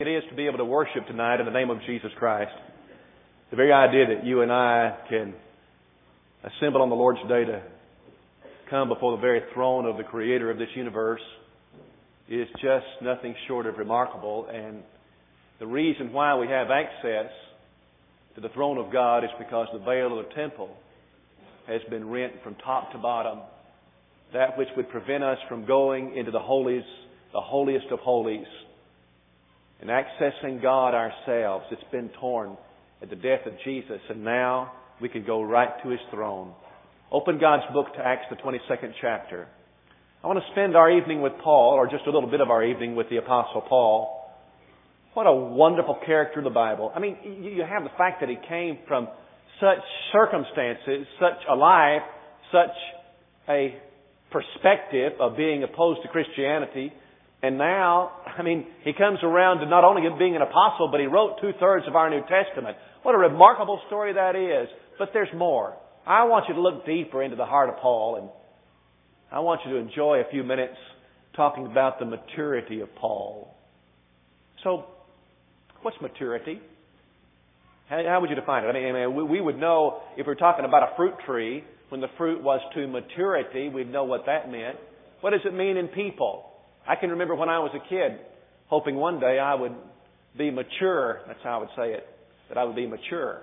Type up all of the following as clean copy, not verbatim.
is to be able to worship tonight in the name of Jesus Christ. The very idea that you and I can assemble on the Lord's Day to come before the very throne of the Creator of this universe is just nothing short of remarkable. And the reason why we have access to the throne of God is because the veil of the temple has been rent from top to bottom. That which would prevent us from going into the holiest of holies and accessing God ourselves. It's been torn at the death of Jesus, and now we can go right to His throne. Open God's book to Acts, the 22nd chapter. I want to spend our evening with Paul, or just a little bit of our evening with the Apostle Paul. What a wonderful character of the Bible. I mean, you have the fact that he came from such circumstances, such a life, such a perspective of being opposed to Christianity. And now, he comes around to not only being an apostle, but he wrote 2/3 of our New Testament. What a remarkable story that is. But there's more. I want you to look deeper into the heart of Paul, and I want you to enjoy a few minutes talking about the maturity of Paul. So, what's maturity? How would you define it? We would know if we're talking about a fruit tree, when the fruit was to maturity, we'd know what that meant. What does it mean in people? I can remember when I was a kid, hoping one day I would be mature. That's how I would say it, that I would be mature.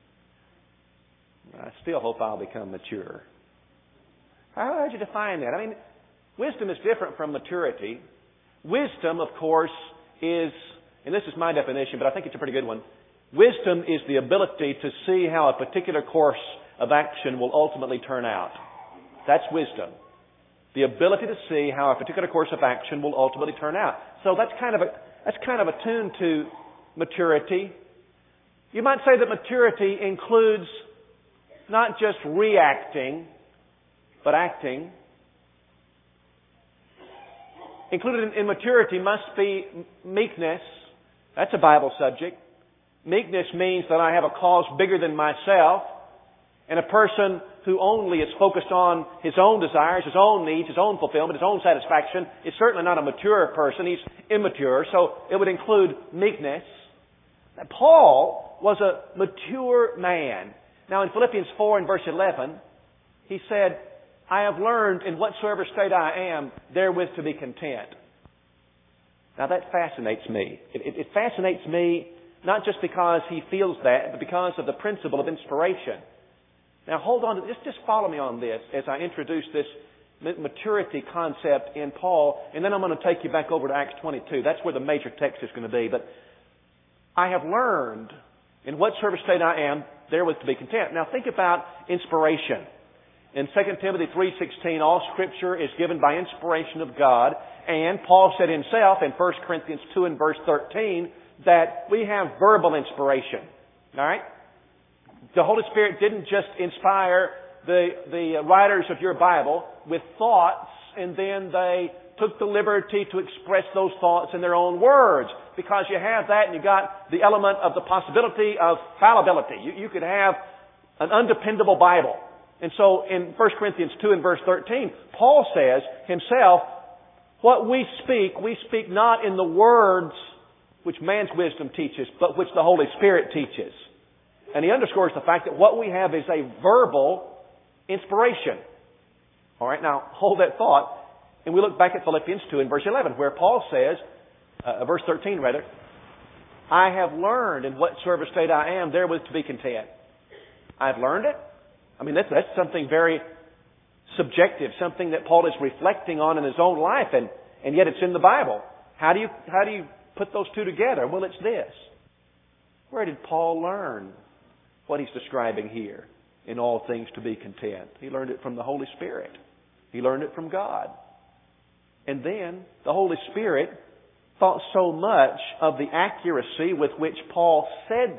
I still hope I'll become mature. How would you define that? Wisdom is different from maturity. Wisdom, of course, is, and this is my definition, but I think it's a pretty good one. Wisdom is the ability to see how a particular course of action will ultimately turn out. That's wisdom. The ability to see how a particular course of action will ultimately turn out. So that's kind of attuned to maturity. You might say that maturity includes not just reacting, but acting. Included in maturity must be meekness. That's a Bible subject. Meekness means that I have a cause bigger than myself. And a person who only is focused on his own desires, his own needs, his own fulfillment, his own satisfaction is certainly not a mature person. He's immature. So it would include meekness. Now, Paul was a mature man. Now in Philippians 4 and verse 11, he said, I have learned in whatsoever state I am, therewith to be content. Now that fascinates me. It fascinates me not just because he feels that, but because of the principle of inspiration. Now hold on, just follow me on this as I introduce this maturity concept in Paul, and then I'm going to take you back over to Acts 22. That's where the major text is going to be. But I have learned in whatsoever state I am, therewith to be content. Now think about inspiration. In 2 Timothy 3:16, all Scripture is given by inspiration of God, and Paul said himself in 1 Corinthians 2 and verse 13 that we have verbal inspiration. All right? The Holy Spirit didn't just inspire the writers of your Bible with thoughts and then they took the liberty to express those thoughts in their own words. Because you have that and you got the element of the possibility of fallibility. You could have an undependable Bible. And so in 1 Corinthians 2 and verse 13, Paul says himself, what we speak not in the words which man's wisdom teaches, but which the Holy Spirit teaches. And he underscores the fact that what we have is a verbal inspiration. All right, now hold that thought. And we look back at Philippians 2 and verse 11, where Paul says, verse 13 rather, I have learned in whatsoever state I am, therewith to be content. I've learned it. That's something very subjective, something that Paul is reflecting on in his own life, and yet it's in the Bible. How do you put those two together? Well, it's this. Where did Paul learn what he's describing here? In all things to be content. He learned it from the Holy Spirit. He learned it from God. And then the Holy Spirit thought so much of the accuracy with which Paul said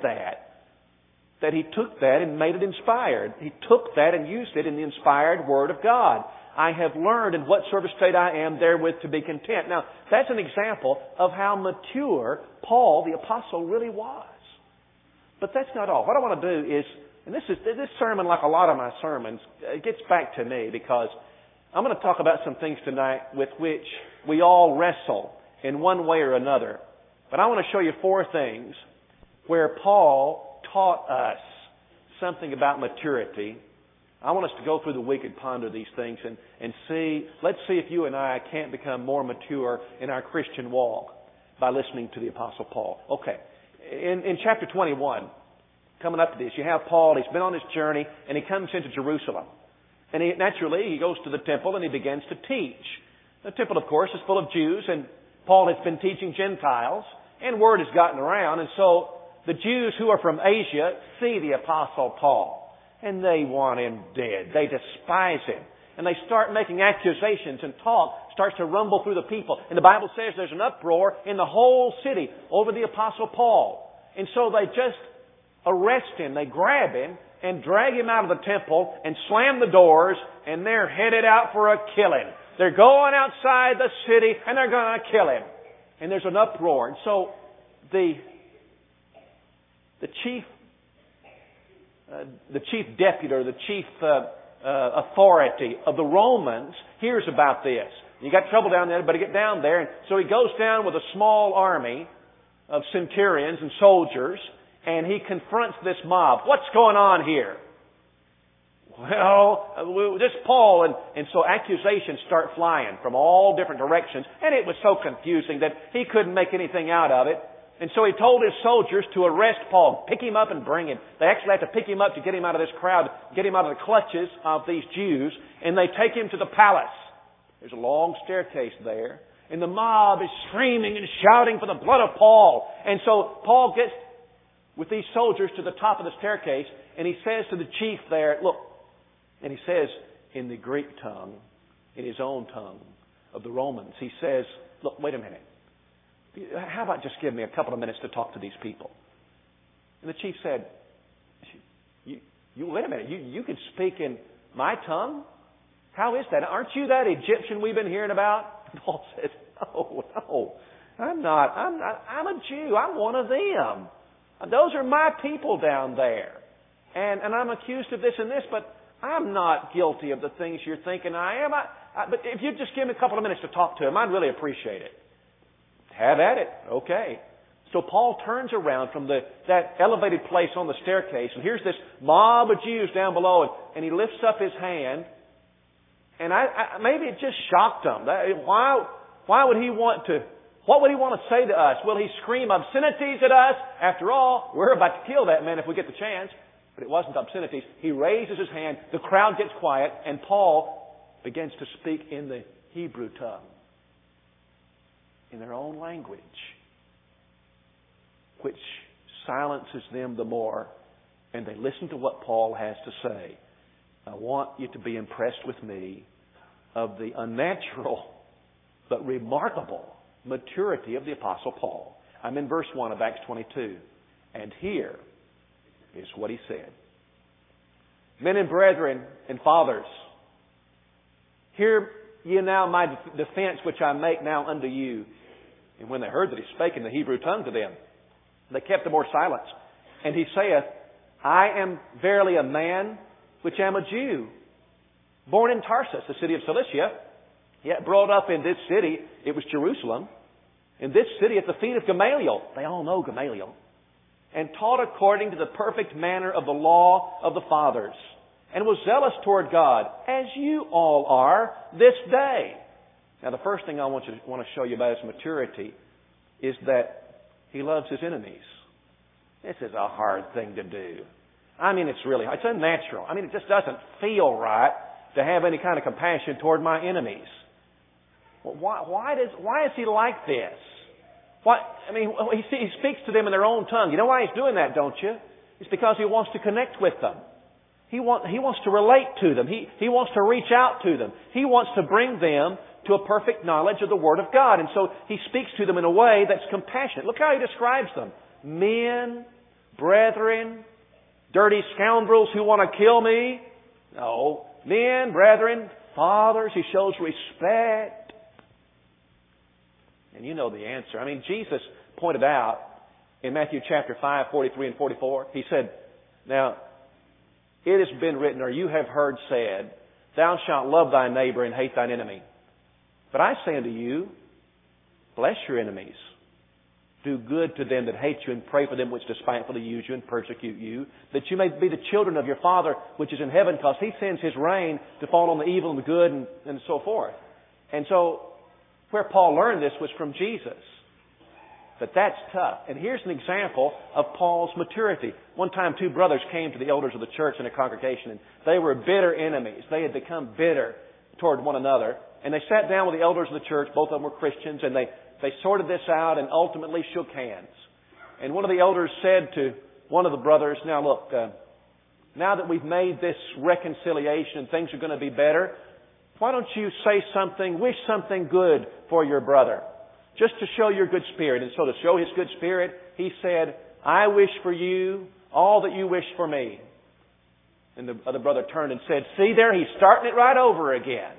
that he took that and made it inspired. He took that and used it in the inspired Word of God. I have learned in whatsoever state I am, therewith to be content. Now, that's an example of how mature Paul, the Apostle, really was. But that's not all. What I want to do is, and this sermon, like a lot of my sermons, it gets back to me because I'm going to talk about some things tonight with which we all wrestle in one way or another. But I want to show you 4 things where Paul taught us something about maturity. I want us to go through the week and ponder these things and see, let's see if you and I can't become more mature in our Christian walk by listening to the Apostle Paul. Okay. In chapter 21, coming up to this, you have Paul. He's been on his journey, and he comes into Jerusalem. And naturally, he goes to the temple, and he begins to teach. The temple, of course, is full of Jews, and Paul has been teaching Gentiles, and word has gotten around. And so the Jews who are from Asia see the Apostle Paul, and they want him dead. They despise him. And they start making accusations, and talk starts to rumble through the people. And the Bible says there's an uproar in the whole city over the Apostle Paul. And so they just arrest him. They grab him and drag him out of the temple and slam the doors, and they're headed out for a killing. They're going outside the city, and they're going to kill him. And there's an uproar. And so the chief deputy, or the chief authority of the Romans hears about this. You got trouble down there, but get down there. And so he goes down with a small army of centurions and soldiers, and he confronts this mob. What's going on here? Well, this Paul, and so accusations start flying from all different directions, and it was so confusing that he couldn't make anything out of it. And so he told his soldiers to arrest Paul, pick him up and bring him. They actually had to pick him up to get him out of this crowd, get him out of the clutches of these Jews, and they take him to the palace. There's a long staircase there, and the mob is screaming and shouting for the blood of Paul. And so Paul gets with these soldiers to the top of the staircase, and he says to the chief there, look, and he says in the Greek tongue, in his own tongue of the Romans, he says, look, wait a minute. How about just give me a couple of minutes to talk to these people? And the chief said, you wait a minute, you can speak in my tongue? How is that? Aren't you that Egyptian we've been hearing about? Paul says, no, I'm not. I'm a Jew. I'm one of them. Those are my people down there. And I'm accused of this and this, but I'm not guilty of the things you're thinking I am. But if you'd just give me a couple of minutes to talk to him, I'd really appreciate it. Have at it. Okay. So Paul turns around from that elevated place on the staircase, and here's this mob of Jews down below, and he lifts up his hand, and maybe it just shocked him. Why would he want to? What would he want to say to us? Will he scream obscenities at us? After all, we're about to kill that man if we get the chance. But it wasn't obscenities. He raises his hand, the crowd gets quiet, and Paul begins to speak in the Hebrew tongue, in their own language, which silences them the more, and they listen to what Paul has to say. I want you to be impressed with me of the unnatural but remarkable maturity of the Apostle Paul. I'm in verse 1 of Acts 22, and here is what he said. Men and brethren and fathers, hear ye now my defense which I make now unto you. And when they heard that he spake in the Hebrew tongue to them, they kept the more silence. And he saith, I am verily a man which am a Jew, born in Tarsus, the city of Cilicia, yet brought up in this city, it was Jerusalem, in this city at the feet of Gamaliel. They all know Gamaliel. And taught according to the perfect manner of the law of the fathers, and was zealous toward God, as you all are this day. Now, the first thing I want to show you about his maturity is that he loves his enemies. This is a hard thing to do. I mean, it's unnatural. I mean, it just doesn't feel right to have any kind of compassion toward my enemies. Well, why is he like this? He speaks to them in their own tongue. You know why he's doing that, don't you? It's because he wants to connect with them. He wants to relate to them. He wants to reach out to them. He wants to bring them to a perfect knowledge of the Word of God. And so he speaks to them in a way that's compassionate. Look how he describes them. Men, brethren, dirty scoundrels who want to kill me. No. Men, brethren, fathers. He shows respect. And you know the answer. I mean, Jesus pointed out in Matthew chapter 5, 43 and 44, he said, now, it has been written, or you have heard said, thou shalt love thy neighbor and hate thine enemy. But I say unto you, bless your enemies, Do good to them that hate you, and pray for them which despitefully use you and persecute you, that you may be the children of your Father which is in heaven, because He sends His rain to fall on the evil and the good and so forth. And so, where Paul learned this was from Jesus. But that's tough. And here's an example of Paul's maturity. One time, two brothers came to the elders of the church in a congregation, and they were bitter enemies. They had become bitter toward one another. And they sat down with the elders of the church. Both of them were Christians, and they sorted this out and ultimately shook hands. And one of the elders said to one of the brothers, now look, now that we've made this reconciliation and things are going to be better, why don't you say something, wish something good for your brother, just to show your good spirit. And so to show his good spirit, he said, I wish for you all that you wish for me. And the other brother turned and said, see there, he's starting it right over again.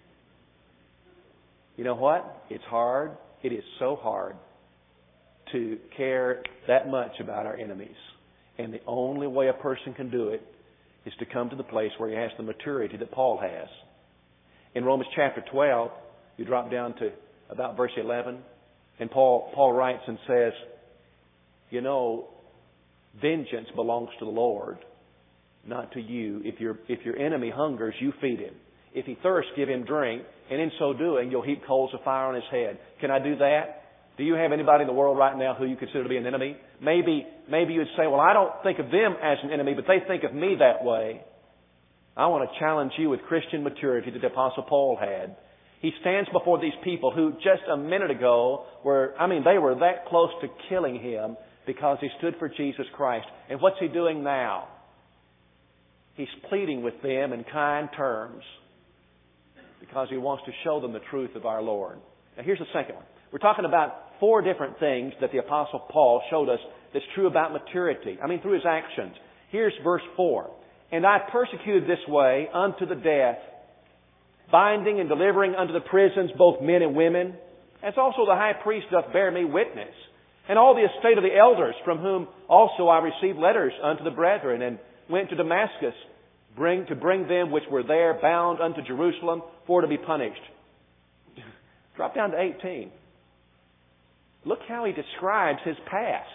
You know what? It's hard. It is so hard to care that much about our enemies. And the only way a person can do it is to come to the place where he has the maturity that Paul has. In Romans chapter 12, you drop down to about verse 11, and Paul writes and says, you know, vengeance belongs to the Lord, not to you. If your enemy hungers, you feed him. If he thirsts, give him drink, and in so doing, you'll heap coals of fire on his head. Can I do that? Do you have anybody in the world right now who you consider to be an enemy? Maybe you'd say, well, I don't think of them as an enemy, but they think of me that way. I want to challenge you with Christian maturity that the Apostle Paul had. He stands before these people who just a minute ago they were that close to killing him because he stood for Jesus Christ. And what's he doing now? He's pleading with them in kind terms because he wants to show them the truth of our Lord. Now here's the second one. We're talking about 4 different things that the Apostle Paul showed us that's true about maturity. Through his actions. Here's verse 4. And I persecuted this way unto the death, binding and delivering unto the prisons both men and women, as also the high priest doth bear me witness, and all the estate of the elders, from whom also I received letters unto the brethren, and went to Damascus, to bring them which were there bound unto Jerusalem for to be punished. Drop down to 18. Look how he describes his past.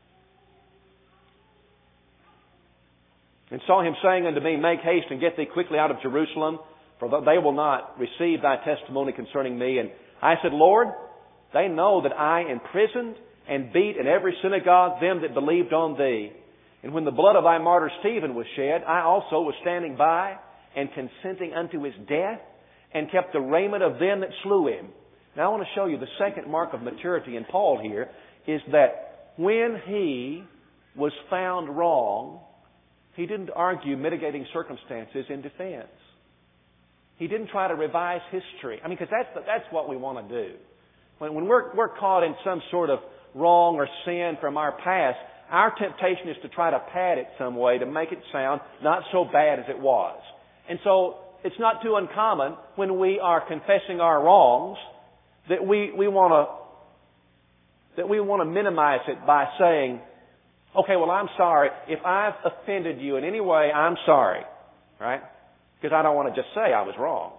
And saw him saying unto me, make haste and get thee quickly out of Jerusalem, for they will not receive thy testimony concerning me. And I said, Lord, they know that I imprisoned and beat in every synagogue them that believed on thee. And when the blood of thy martyr Stephen was shed, I also was standing by and consenting unto his death, and kept the raiment of them that slew him. Now I want to show you the second mark of maturity in Paul here is that when he was found wrong, he didn't argue mitigating circumstances in defense. He didn't try to revise history. Because that's what we want to do. When we're caught in some sort of wrong or sin from our past, our temptation is to try to pad it some way to make it sound not so bad as it was. And so it's not too uncommon when we are confessing our wrongs that we want to minimize it by saying, okay, well, I'm sorry. If I've offended you in any way, I'm sorry. Right? Because I don't want to just say I was wrong.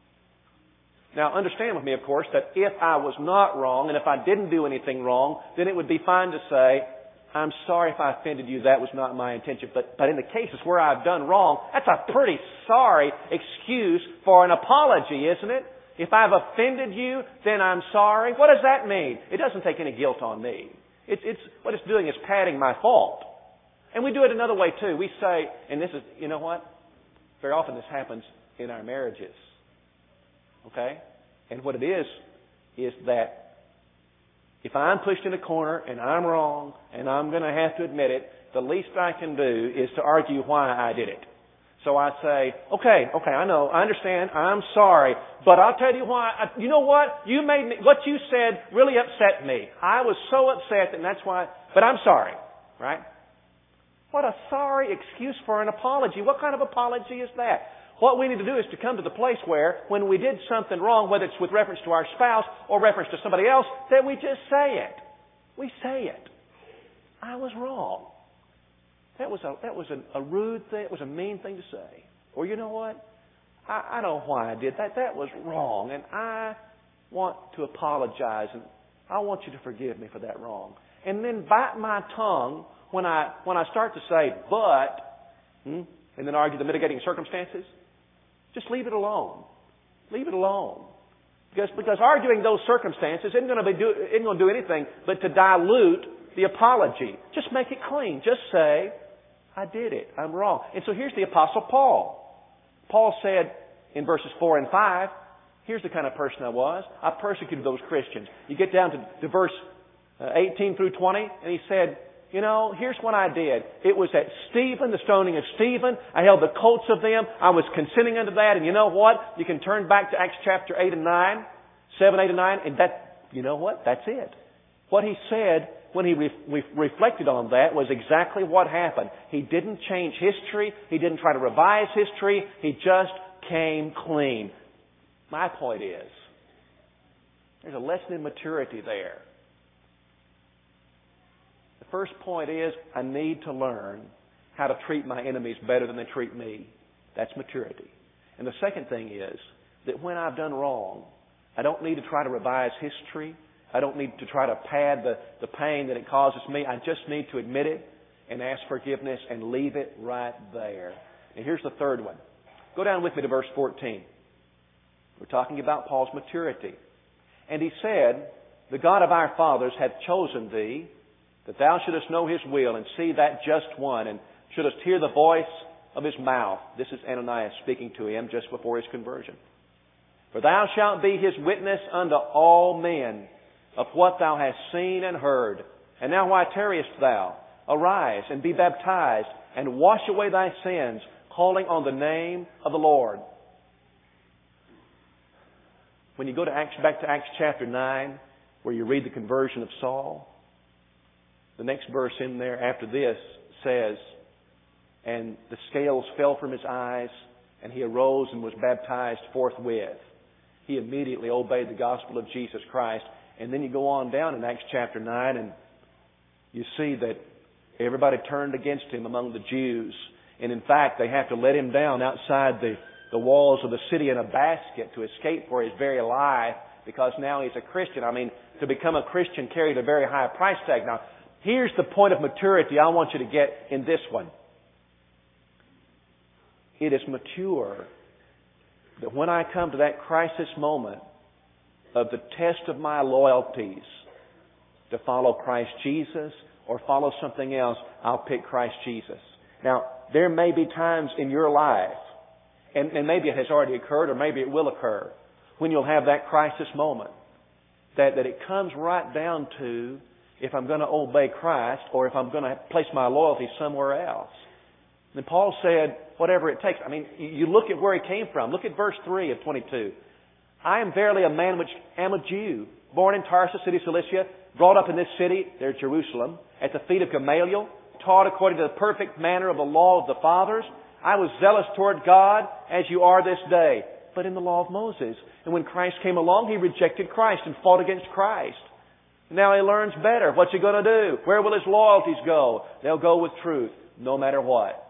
Now, understand with me, of course, that if I was not wrong and if I didn't do anything wrong, then it would be fine to say, I'm sorry if I offended you. That was not my intention. But in the cases where I've done wrong, that's a pretty sorry excuse for an apology, isn't it? If I've offended you, then I'm sorry. What does that mean? It doesn't take any guilt on me. It's what it's doing is padding my fault. And we do it another way too. We say, and this is, you know what? Very often this happens in our marriages. Okay? And what it is that if I'm pushed in a corner and I'm wrong and I'm going to have to admit it, the least I can do is to argue why I did it. So I say, okay, I know, I understand, I'm sorry, but I'll tell you why. You know what? What you said really upset me. I was so upset, and that's why, but I'm sorry, right? What a sorry excuse for an apology. What kind of apology is that? What we need to do is to come to the place where, when we did something wrong, whether it's with reference to our spouse or reference to somebody else, that we just say it. We say it. I was wrong. That was a rude thing. It was a mean thing to say. Or you know what? I don't know why I did that. That was wrong. And I want to apologize. And I want you to forgive me for that wrong. And then bite my tongue when I start to say, but, and then argue the mitigating circumstances. Just leave it alone. Leave it alone. Because arguing those circumstances isn't going to do anything but to dilute the apology. Just make it clean. Just say, I did it. I'm wrong. And so here's the Apostle Paul. Paul said in verses 4 and 5, here's the kind of person I was. I persecuted those Christians. You get down to verse 18 through 20, and he said, here's what I did. It was at Stephen, the stoning of Stephen. I held the coats of them. I was consenting unto that. And you know what? You can turn back to Acts chapter 8 and 9, 7, 8, and 9, and you know what? That's it. What he said when he reflected on that was exactly what happened. He didn't change history. He didn't try to revise history. He just came clean. My point is, there's a lesson in maturity there. The first point is, I need to learn how to treat my enemies better than they treat me. That's maturity. And the second thing is that when I've done wrong, I don't need to try to revise history. I don't need to try to pad the pain that it causes me. I just need to admit it and ask forgiveness and leave it right there. And here's the third one. Go down with me to verse 14. We're talking about Paul's maturity. And he said, the God of our fathers hath chosen thee, that thou shouldest know His will and see that just one, and shouldest hear the voice of His mouth. This is Ananias speaking to him just before his conversion. For thou shalt be His witness unto all men of what thou hast seen and heard. And now why tarriest thou? Arise and be baptized, and wash away thy sins, calling on the name of the Lord. When you go back to Acts chapter 9, where you read the conversion of Saul, the next verse in there after this says, and the scales fell from his eyes, and he arose and was baptized forthwith. He immediately obeyed the gospel of Jesus Christ. And then you go on down in Acts chapter 9, and you see that everybody turned against him among the Jews. And in fact, they have to let him down outside the walls of the city in a basket to escape for his very life, because now he's a Christian. I mean, to become a Christian carried a very high price tag. Now, here's the point of maturity I want you to get in this one. It is mature that when I come to that crisis moment of the test of my loyalties to follow Christ Jesus or follow something else, I'll pick Christ Jesus. Now, there may be times in your life, and maybe it has already occurred or maybe it will occur, when you'll have that crisis moment, that it comes right down to if I'm going to obey Christ or if I'm going to place my loyalty somewhere else. And Paul said, whatever it takes. I mean, you look at where he came from. Look at verse 3 of 22. I am verily a man which am a Jew, born in Tarsus, city of Cilicia, brought up in this city, there's Jerusalem, at the feet of Gamaliel, taught according to the perfect manner of the law of the fathers. I was zealous toward God, as you are this day, but in the law of Moses. And when Christ came along, he rejected Christ and fought against Christ. Now he learns better. What's he going to do? Where will his loyalties go? They'll go with truth, no matter what.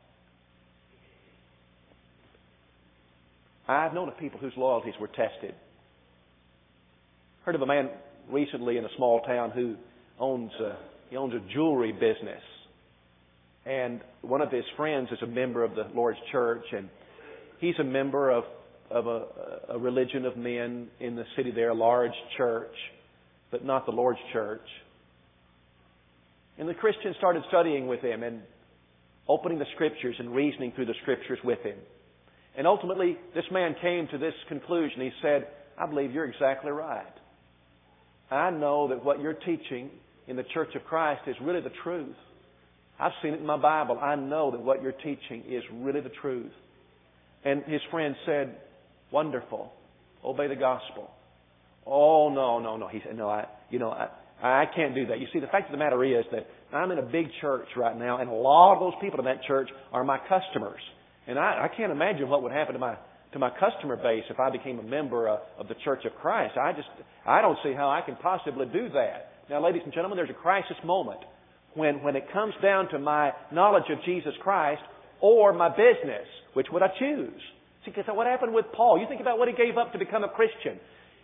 I've known of people whose loyalties were tested. Heard of a man recently in a small town who owns a jewelry business. And one of his friends is a member of the Lord's church, and he's a member of a religion of men in the city there, a large church, but not the Lord's church. And the Christians started studying with him and opening the Scriptures and reasoning through the Scriptures with him. And ultimately, this man came to this conclusion. He said, I believe you're exactly right. I know that what you're teaching in the Church of Christ is really the truth. I've seen it in my Bible. I know that what you're teaching is really the truth. And his friend said, wonderful. Obey the gospel. Oh, no. He said, no, I can't do that. You see, the fact of the matter is that I'm in a big church right now, and a lot of those people in that church are my customers. And I can't imagine what would happen to my customer base if I became a member of the Church of Christ. I don't see how I can possibly do that. Now, ladies and gentlemen, there's a crisis moment when it comes down to my knowledge of Jesus Christ or my business. Which would I choose? See, because what happened with Paul? You think about what he gave up to become a Christian.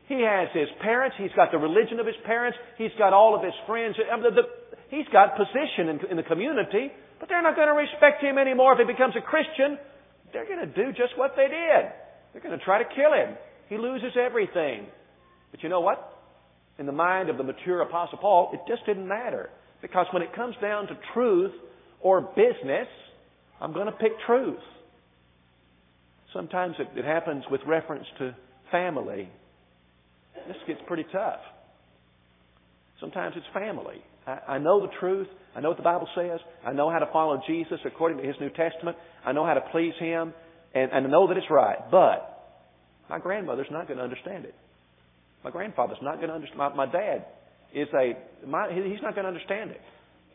He has his parents. He's got the religion of his parents. He's got all of his friends. He's got position in the community, but they're not going to respect him anymore if he becomes a Christian. They're going to do just what they did. They're going to try to kill him. He loses everything. But you know what? In the mind of the mature Apostle Paul, it just didn't matter. Because when it comes down to truth or business, I'm going to pick truth. Sometimes it happens with reference to family. This gets pretty tough. Sometimes it's family. I know the truth. I know what the Bible says. I know how to follow Jesus according to His New Testament. I know how to please Him. And I know that it's right. But my grandmother's not going to understand it. My grandfather's not going to understand. My dad is he's not going to understand it.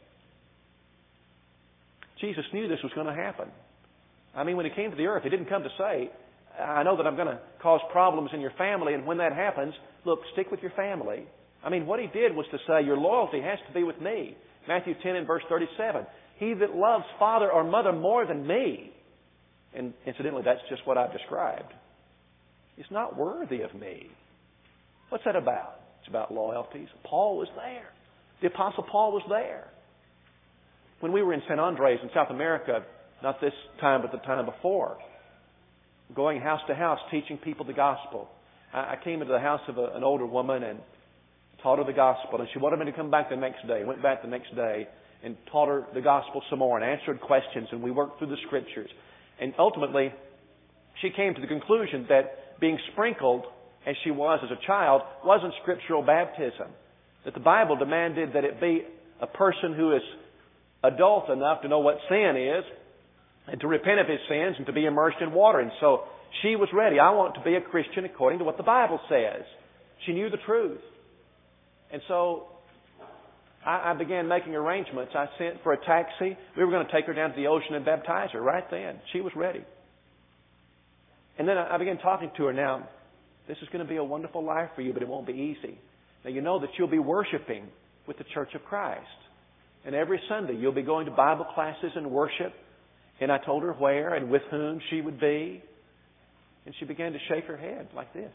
Jesus knew this was going to happen. I mean, when He came to the earth, He didn't come to say, I know that I'm going to cause problems in your family, and when that happens, look, stick with your family. I mean, what He did was to say, your loyalty has to be with me. Matthew 10 and verse 37. He that loves father or mother more than me, and incidentally, that's just what I've described, is not worthy of me. What's that about? It's about loyalties. Paul was there. The Apostle Paul was there. When we were in St. Andres in South America, not this time but the time before, going house to house teaching people the gospel. I came into the house of an older woman and taught her the gospel, and she wanted me to come back the next day. Went back the next day and taught her the gospel some more and answered questions, and we worked through the Scriptures. And ultimately, she came to the conclusion that being sprinkled as she was as a child wasn't scriptural baptism. That the Bible demanded that it be a person who is adult enough to know what sin is and to repent of his sins and to be immersed in water. And so she was ready. I want to be a Christian according to what the Bible says. She knew the truth. And so I began making arrangements. I sent for a taxi. We were going to take her down to the ocean and baptize her right then. She was ready. And then I began talking to her. Now, this is going to be a wonderful life for you, but it won't be easy. Now, you know that you'll be worshiping with the Church of Christ. And every Sunday you'll be going to Bible classes and worship. And I told her where and with whom she would be. And she began to shake her head like this.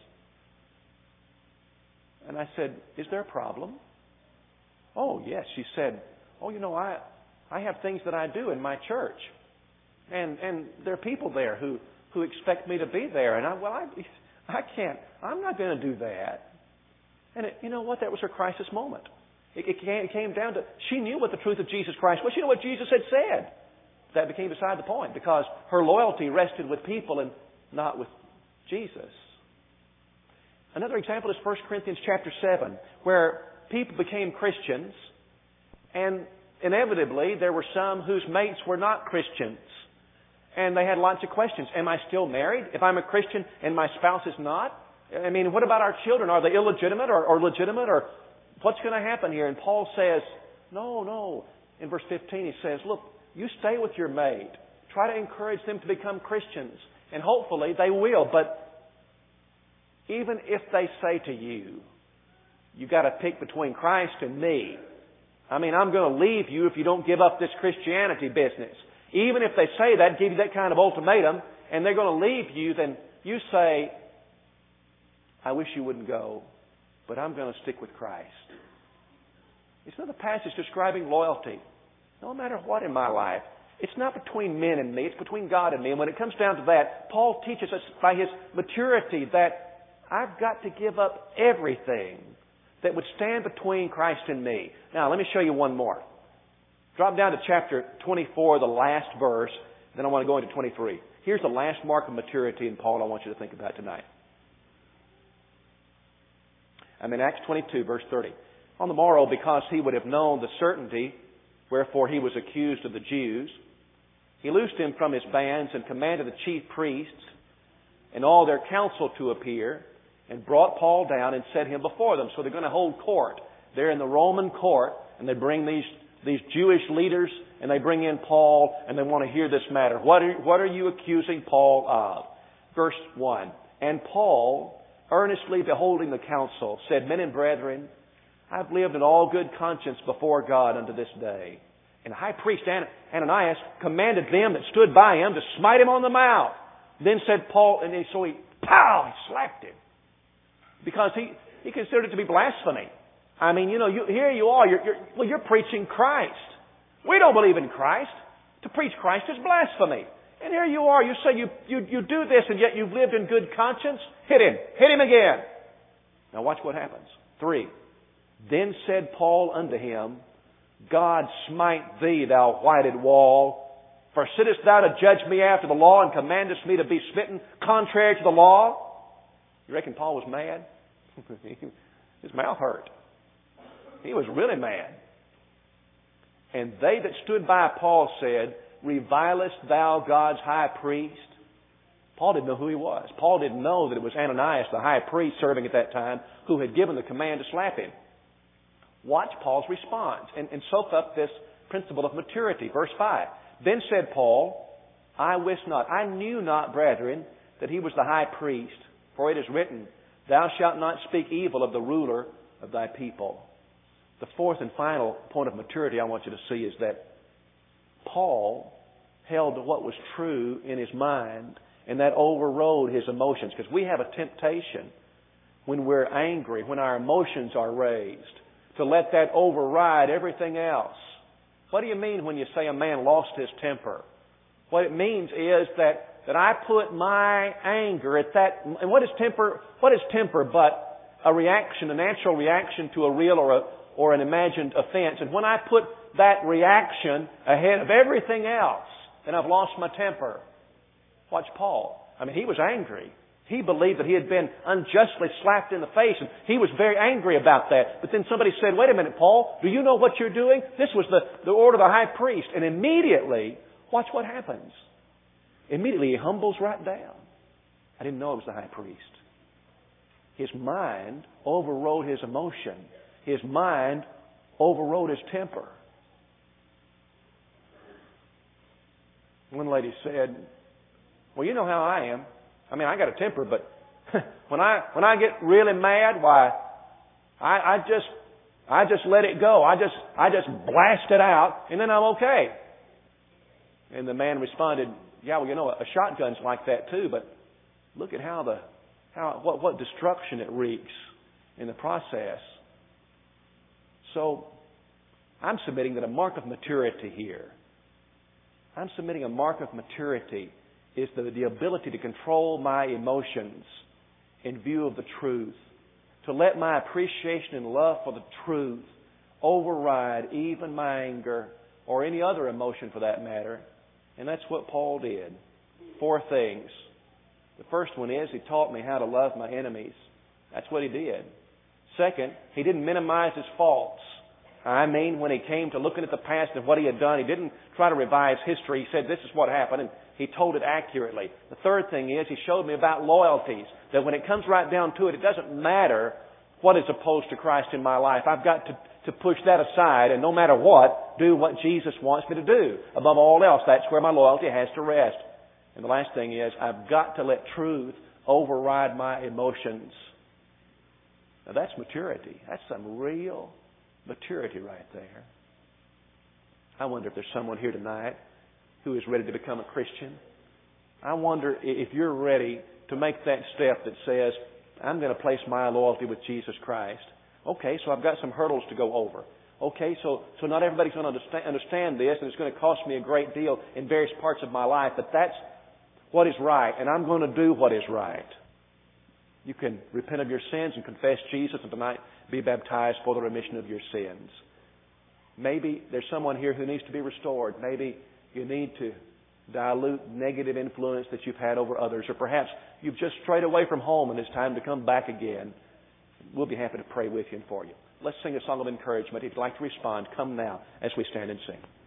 And I said, is there a problem? Oh, yes. She said, oh, you know, I have things that I do in my church. And there are people there who expect me to be there. And I can't. I'm not going to do that. And you know what? That was her crisis moment. It came down to, she knew what the truth of Jesus Christ was. She knew what Jesus had said. That became beside the point because her loyalty rested with people and not with Jesus. Another example is 1 Corinthians chapter 7, where people became Christians, and inevitably there were some whose mates were not Christians. And they had lots of questions. Am I still married if I'm a Christian and my spouse is not? I mean, what about our children? Are they illegitimate or legitimate? Or what's going to happen here? And Paul says, no. In verse 15 he says, look, you stay with your mate. Try to encourage them to become Christians. And hopefully they will. But even if they say to you, you've got to pick between Christ and me. I mean, I'm going to leave you if you don't give up this Christianity business. Even if they say that, give you that kind of ultimatum, and they're going to leave you, then you say, I wish you wouldn't go, but I'm going to stick with Christ. It's not a passage describing loyalty. No matter what in my life. It's not between men and me. It's between God and me. And when it comes down to that, Paul teaches us by his maturity that I've got to give up everything that would stand between Christ and me. Now, let me show you one more. Drop down to chapter 24, the last verse. Then I want to go into 23. Here's the last mark of maturity in Paul I want you to think about tonight. I'm in Acts 22, verse 30. On the morrow, because he would have known the certainty, wherefore he was accused of the Jews, he loosed him from his bands and commanded the chief priests and all their council to appear and brought Paul down and set him before them. So they're going to hold court. They're in the Roman court and they bring these Jewish leaders and they bring in Paul and they want to hear this matter. What are you accusing Paul of? Verse 1. And Paul, earnestly beholding the council, said, Men and brethren, I've lived in all good conscience before God unto this day. And the high priest Ananias commanded them that stood by him to smite him on the mouth. Then said Paul, and so he slapped him. because he considered it to be blasphemy. I mean, here you are, you're preaching Christ. We don't believe in Christ. To preach Christ is blasphemy. And here you are, you say you do this, and yet you've lived in good conscience. Hit him again. Now watch what happens. 3. Then said Paul unto him, God smite thee, thou whited wall. For sittest thou to judge me after the law, and commandest me to be smitten contrary to the law? You reckon Paul was mad? His mouth hurt. He was really mad. And they that stood by Paul said, Revilest thou God's high priest? Paul didn't know who he was. Paul didn't know that it was Ananias, the high priest serving at that time, who had given the command to slap him. Watch Paul's response and soak up this principle of maturity. Verse 5. Then said Paul, I wist not, I knew not, brethren, that he was the high priest. For it is written, Thou shalt not speak evil of the ruler of thy people. The fourth and final point of maturity I want you to see is that Paul held to what was true in his mind, and that overrode his emotions. Because we have a temptation when we're angry, when our emotions are raised, to let that override everything else. What do you mean when you say a man lost his temper? What it means is that I put my anger at that. And what is temper? What is temper but a reaction, a natural reaction to a real or an imagined offense? And when I put that reaction ahead of everything else, then I've lost my temper. Watch Paul. I mean, he was angry. He believed that he had been unjustly slapped in the face, and he was very angry about that. But then somebody said, wait a minute, Paul, do you know what you're doing? This was the order of the high priest. And immediately, watch what happens. Immediately he humbles right down. I didn't know it was the high priest. His mind overrode his emotion. His mind overrode his temper. One lady said, well, you know how I am. I mean, I got a temper, but when I get really mad, why, I just let it go. I just blast it out, and then I'm okay. And the man responded, yeah, well, you know, a shotgun's like that too, but look at what destruction it wreaks in the process. So I'm submitting that a mark of maturity here. I'm submitting a mark of maturity is the ability to control my emotions in view of the truth. To let my appreciation and love for the truth override even my anger or any other emotion for that matter. And that's what Paul did. 4 things. The first one is he taught me how to love my enemies. That's what he did. Second, he didn't minimize his faults. I mean, when he came to looking at the past and what he had done, he didn't try to revise history. He said, this is what happened, and he told it accurately. The third thing is he showed me about loyalties, that when it comes right down to it, it doesn't matter what is opposed to Christ in my life. I've got to push that aside and no matter what, do what Jesus wants me to do. Above all else, that's where my loyalty has to rest. And the last thing is I've got to let truth override my emotions. Now that's maturity. That's some real maturity right there. I wonder if there's someone here tonight who is ready to become a Christian. I wonder if you're ready to make that step that says, I'm going to place my loyalty with Jesus Christ. Okay, so I've got some hurdles to go over. Okay, so not everybody's going to understand this, and it's going to cost me a great deal in various parts of my life, but that's what is right, and I'm going to do what is right. You can repent of your sins and confess Jesus, and tonight be baptized for the remission of your sins. Maybe there's someone here who needs to be restored. Maybe you need to dilute negative influence that you've had over others, or perhaps you've just strayed away from home and it's time to come back again. We'll be happy to pray with you and for you. Let's sing a song of encouragement. If you'd like to respond, come now as we stand and sing.